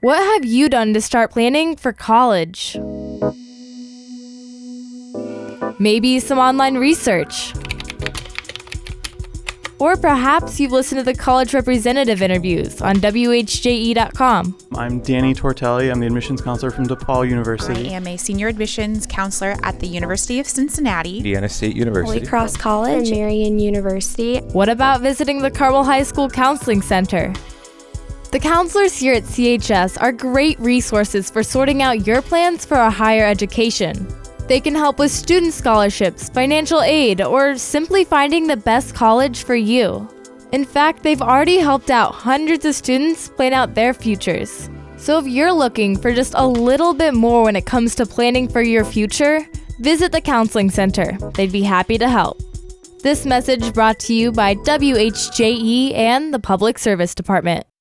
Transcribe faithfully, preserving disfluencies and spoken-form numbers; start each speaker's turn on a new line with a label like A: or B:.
A: What have you done to start planning for college? Maybe some online research. Or perhaps you've listened to the college representative interviews on W H J E dot com.
B: I'm Danny Tortelli. I'm the admissions counselor from DePaul University.
C: I am a senior admissions counselor at the University of Cincinnati.
D: Indiana State University.
E: Holy Cross College. And Marian University.
A: What about visiting the Carmel High School Counseling Center? The counselors here at C H S are great resources for sorting out your plans for a higher education. They can help with student scholarships, financial aid, or simply finding the best college for you. In fact, they've already helped out hundreds of students plan out their futures. So if you're looking for just a little bit more when it comes to planning for your future, visit the Counseling Center. They'd be happy to help. This message brought to you by W H J E and the Public Service Department.